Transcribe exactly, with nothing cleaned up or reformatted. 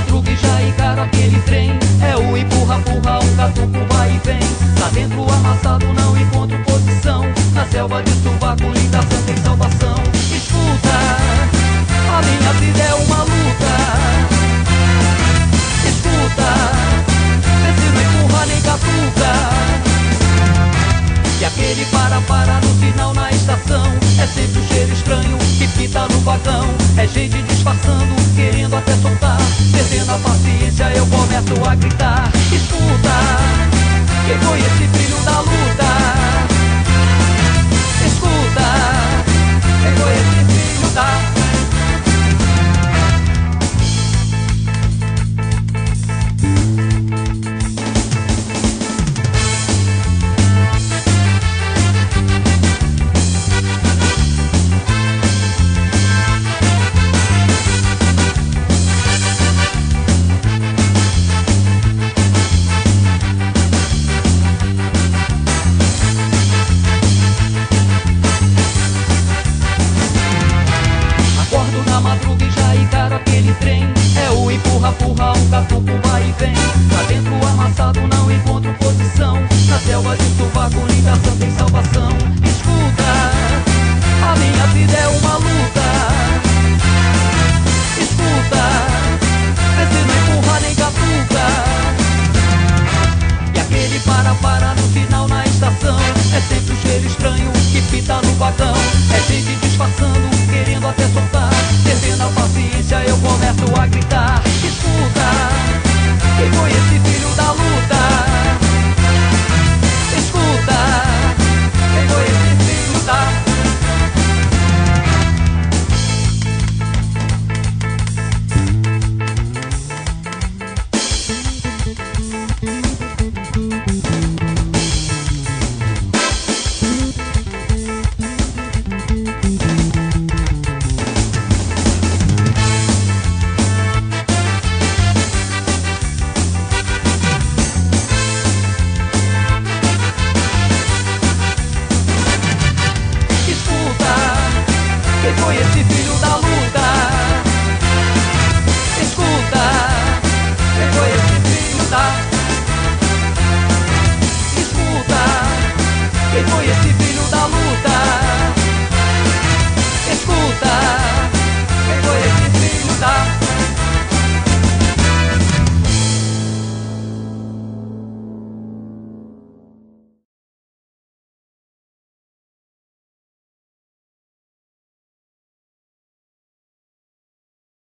madruga e já encaro aquele trem. É o empurra, empurra, um catuco vai e vem. Lá dentro amassado não encontro posição. Na selva de sovaco, linda santa em salvação. Escuta, a minha vida é uma luta. Escuta, vê se não empurra nem catuca. E aquele para-para no sinal na estação é sempre um cheiro estranho que pita no vagão. É gente disfarçando, querendo até soltar. Perdendo a paciência eu começo a gritar. Escuta, quem foi esse filho da luta? Escuta, quem foi esse filho da... Na madruga e já encaro aquele trem. É o empurra, empurra, um catuco vai e vem. Lá dentro amassado não encontro posição. Na selva de sovaco, linda santa em salvação. Escuta, a minha vida é uma luta. Escuta, vê se não empurra nem catuca. E aquele para-para no final na estação é sempre um cheiro estranho que pita no vagão. É gente disfarçando, querendo até soltar. Perdendo a paciência eu começo a gritar. Escuta, quem foi esse filho da luta? Escuta, quem foi esse filho da... Quem foi esse filho da luta? Escuta, quem foi esse filho da... Escuta, quem foi esse filho da luta? Escuta, quem foi esse filho da...